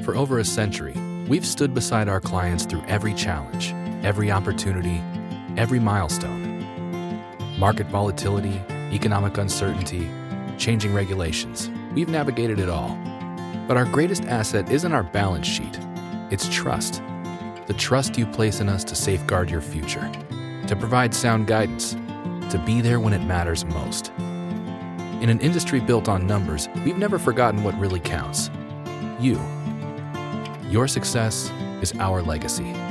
For over a century, we've stood beside our clients through every challenge, every opportunity, every milestone. Market volatility, economic uncertainty, changing regulations. We've navigated it all. But our greatest asset isn't our balance sheet. It's trust. The trust you place in us to safeguard your future, to provide sound guidance, to be there when it matters most. In an industry built on numbers, we've never forgotten what really counts. You. Your success is our legacy.